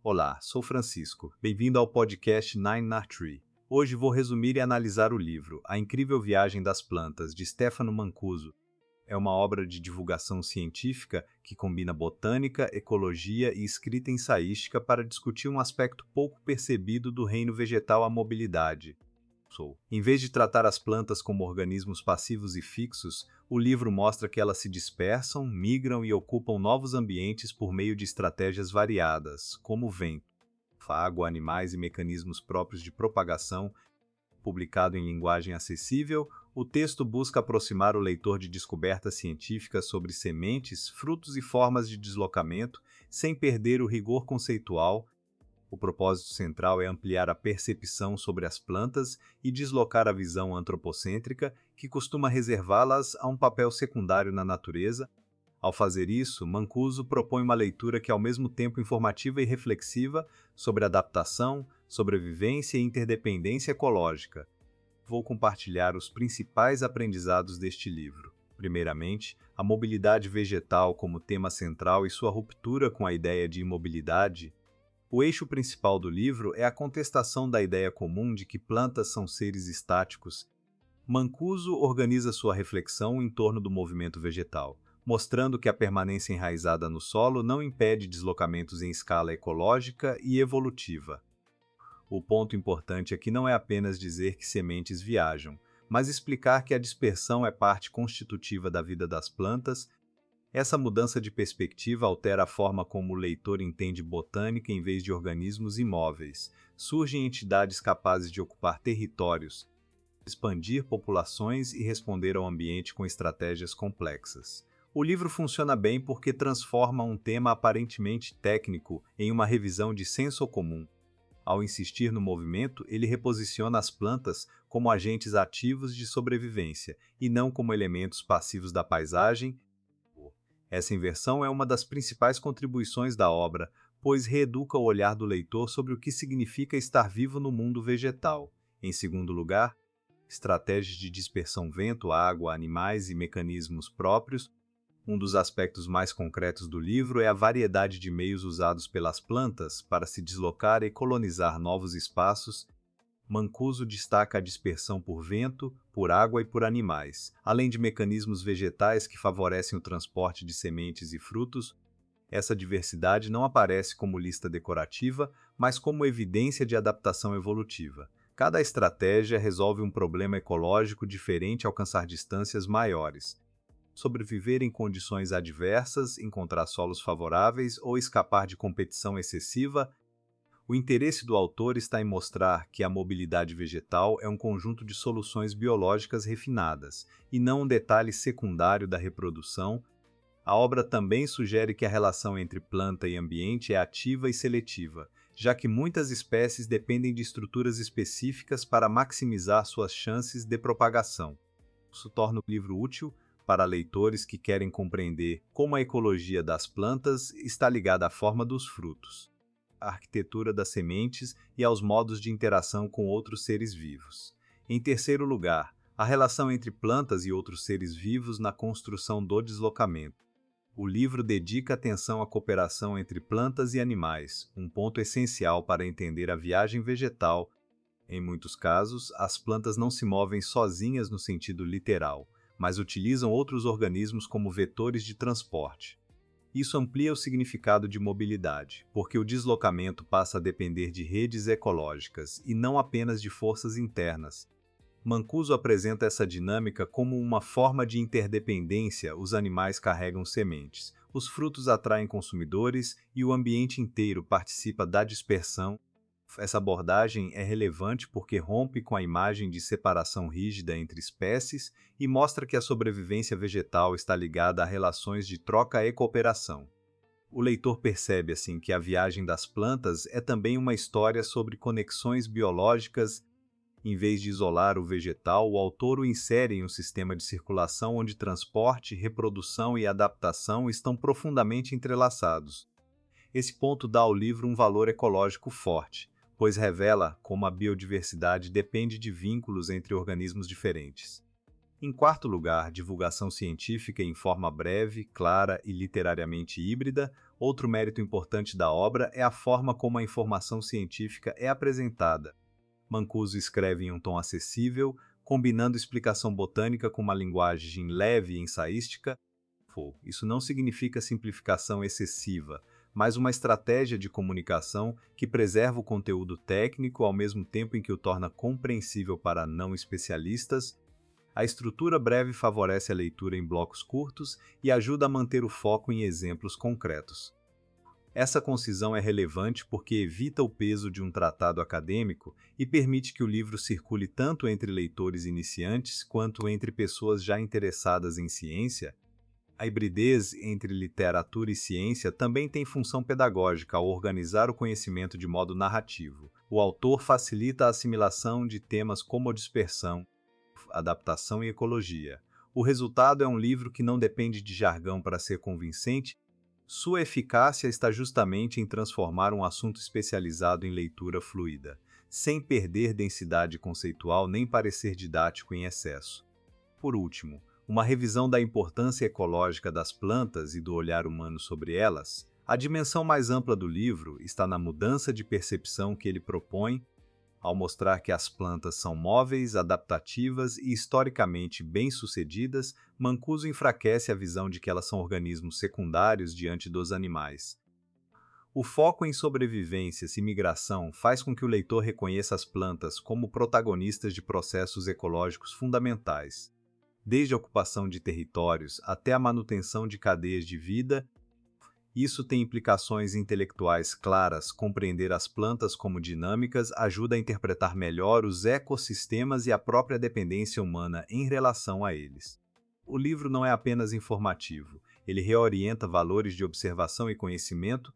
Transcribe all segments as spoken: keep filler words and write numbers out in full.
Olá, sou Francisco. Bem-vindo ao podcast Nine na Tree. Hoje vou resumir e analisar o livro A Incrível Viagem das Plantas, de Stefano Mancuso. É uma obra de divulgação científica que combina botânica, ecologia e escrita ensaística para discutir um aspecto pouco percebido do reino vegetal, a mobilidade. Em vez de tratar as plantas como organismos passivos e fixos, o livro mostra que elas se dispersam, migram e ocupam novos ambientes por meio de estratégias variadas, como o vento, água, animais e mecanismos próprios de propagação. Publicado em linguagem acessível, o texto busca aproximar o leitor de descobertas científicas sobre sementes, frutos e formas de deslocamento, sem perder o rigor conceitual. O propósito central é ampliar a percepção sobre as plantas e deslocar a visão antropocêntrica, que costuma reservá-las a um papel secundário na natureza. Ao fazer isso, Mancuso propõe uma leitura que é ao mesmo tempo informativa e reflexiva sobre adaptação, sobrevivência e interdependência ecológica. Vou compartilhar os principais aprendizados deste livro. Primeiramente, a mobilidade vegetal como tema central e sua ruptura com a ideia de imobilidade. O eixo principal do livro é a contestação da ideia comum de que plantas são seres estáticos. Mancuso organiza sua reflexão em torno do movimento vegetal, mostrando que a permanência enraizada no solo não impede deslocamentos em escala ecológica e evolutiva. O ponto importante aqui não é apenas dizer que sementes viajam, mas explicar que a dispersão é parte constitutiva da vida das plantas. Essa mudança de perspectiva altera a forma como o leitor entende botânica em vez de organismos imóveis. Surgem entidades capazes de ocupar territórios, expandir populações e responder ao ambiente com estratégias complexas. O livro funciona bem porque transforma um tema aparentemente técnico em uma revisão de senso comum. Ao insistir no movimento, ele reposiciona as plantas como agentes ativos de sobrevivência e não como elementos passivos da paisagem. Essa inversão é uma das principais contribuições da obra, pois reeduca o olhar do leitor sobre o que significa estar vivo no mundo vegetal. Em segundo lugar, estratégias de dispersão vento, água, animais e mecanismos próprios. Um dos aspectos mais concretos do livro é a variedade de meios usados pelas plantas para se deslocar e colonizar novos espaços. Mancuso destaca a dispersão por vento, por água e por animais, além de mecanismos vegetais que favorecem o transporte de sementes e frutos. Essa diversidade não aparece como lista decorativa, mas como evidência de adaptação evolutiva. Cada estratégia resolve um problema ecológico diferente, alcançar distâncias maiores, sobreviver em condições adversas, encontrar solos favoráveis ou escapar de competição excessiva. O interesse do autor está em mostrar que a mobilidade vegetal é um conjunto de soluções biológicas refinadas, e não um detalhe secundário da reprodução. A obra também sugere que a relação entre planta e ambiente é ativa e seletiva, já que muitas espécies dependem de estruturas específicas para maximizar suas chances de propagação. Isso torna o livro útil para leitores que querem compreender como a ecologia das plantas está ligada à forma dos frutos, à arquitetura das sementes e aos modos de interação com outros seres vivos. Em terceiro lugar, a relação entre plantas e outros seres vivos na construção do deslocamento. O livro dedica atenção à cooperação entre plantas e animais, um ponto essencial para entender a viagem vegetal. Em muitos casos, as plantas não se movem sozinhas no sentido literal, mas utilizam outros organismos como vetores de transporte. Isso amplia o significado de mobilidade, porque o deslocamento passa a depender de redes ecológicas e não apenas de forças internas. Mancuso apresenta essa dinâmica como uma forma de interdependência. Os animais carregam sementes, os frutos atraem consumidores e o ambiente inteiro participa da dispersão. Essa abordagem é relevante porque rompe com a imagem de separação rígida entre espécies e mostra que a sobrevivência vegetal está ligada a relações de troca e cooperação. O leitor percebe, assim, que a viagem das plantas é também uma história sobre conexões biológicas. Em vez de isolar o vegetal, o autor o insere em um sistema de circulação onde transporte, reprodução e adaptação estão profundamente entrelaçados. Esse ponto dá ao livro um valor ecológico forte, pois revela como a biodiversidade depende de vínculos entre organismos diferentes. Em quarto lugar, divulgação científica em forma breve, clara e literariamente híbrida. Outro mérito importante da obra é a forma como a informação científica é apresentada. Mancuso escreve em um tom acessível, combinando explicação botânica com uma linguagem leve e ensaística. Isso não significa simplificação excessiva, mas uma estratégia de comunicação que preserva o conteúdo técnico ao mesmo tempo em que o torna compreensível para não especialistas. A estrutura breve favorece a leitura em blocos curtos e ajuda a manter o foco em exemplos concretos. Essa concisão é relevante porque evita o peso de um tratado acadêmico e permite que o livro circule tanto entre leitores iniciantes quanto entre pessoas já interessadas em ciência. A hibridez entre literatura e ciência também tem função pedagógica ao organizar o conhecimento de modo narrativo. O autor facilita a assimilação de temas como a dispersão, adaptação e ecologia. O resultado é um livro que não depende de jargão para ser convincente. Sua eficácia está justamente em transformar um assunto especializado em leitura fluida, sem perder densidade conceitual nem parecer didático em excesso. Por último, uma revisão da importância ecológica das plantas e do olhar humano sobre elas. A dimensão mais ampla do livro está na mudança de percepção que ele propõe, ao mostrar que as plantas são móveis, adaptativas e historicamente bem-sucedidas. Mancuso enfraquece a visão de que elas são organismos secundários diante dos animais. O foco em sobrevivência e migração faz com que o leitor reconheça as plantas como protagonistas de processos ecológicos fundamentais, desde a ocupação de territórios até a manutenção de cadeias de vida. Isso tem implicações intelectuais claras. Compreender as plantas como dinâmicas ajuda a interpretar melhor os ecossistemas e a própria dependência humana em relação a eles. O livro não é apenas informativo, ele reorienta valores de observação e conhecimento.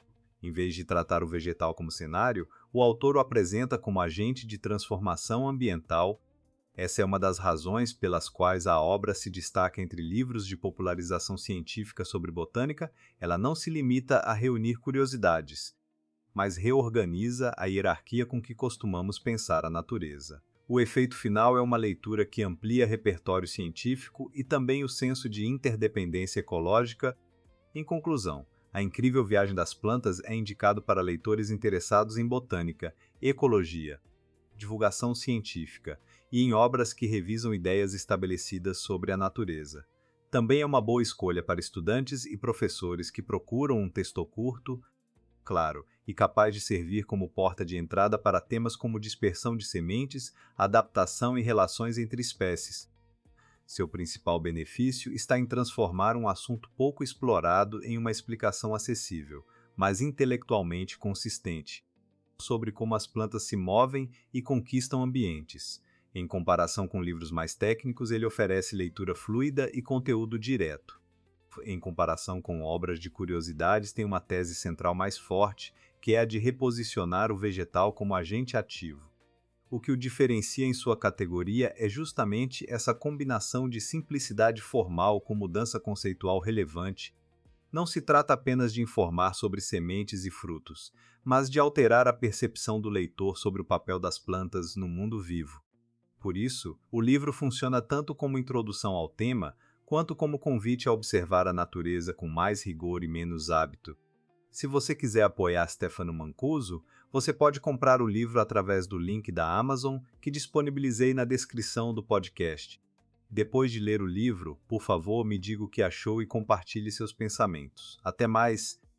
Em vez de tratar o vegetal como cenário, o autor o apresenta como agente de transformação ambiental. Essa é uma das razões pelas quais a obra se destaca entre livros de popularização científica sobre botânica. Ela não se limita a reunir curiosidades, mas reorganiza a hierarquia com que costumamos pensar a natureza. O efeito final é uma leitura que amplia repertório científico e também o senso de interdependência ecológica. Em conclusão, A Incrível Viagem das Plantas é indicado para leitores interessados em botânica, ecologia, divulgação científica e em obras que revisam ideias estabelecidas sobre a natureza. Também é uma boa escolha para estudantes e professores que procuram um texto curto, claro, e capaz de servir como porta de entrada para temas como dispersão de sementes, adaptação e relações entre espécies. Seu principal benefício está em transformar um assunto pouco explorado em uma explicação acessível, mas intelectualmente consistente, sobre como as plantas se movem e conquistam ambientes. Em comparação com livros mais técnicos, ele oferece leitura fluida e conteúdo direto. Em comparação com obras de curiosidades, tem uma tese central mais forte, que é a de reposicionar o vegetal como agente ativo. O que o diferencia em sua categoria é justamente essa combinação de simplicidade formal com mudança conceitual relevante. Não se trata apenas de informar sobre sementes e frutos, mas de alterar a percepção do leitor sobre o papel das plantas no mundo vivo. Por isso, o livro funciona tanto como introdução ao tema, quanto como convite a observar a natureza com mais rigor e menos hábito. Se você quiser apoiar Stefano Mancuso, você pode comprar o livro através do link da Amazon que disponibilizei na descrição do podcast. Depois de ler o livro, por favor, me diga o que achou e compartilhe seus pensamentos. Até mais!